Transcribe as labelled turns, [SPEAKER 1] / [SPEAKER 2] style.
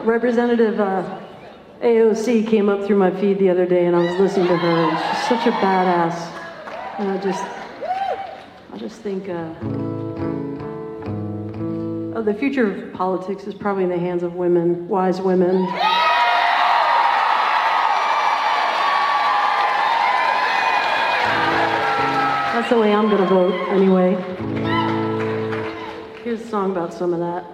[SPEAKER 1] Representative AOC came up through my feed the other day, and I was listening to her, and she's such a badass. And I just think, the future of politics is probably in the hands of women, wise women. That's the way I'm gonna vote, anyway. Here's a song about some of that.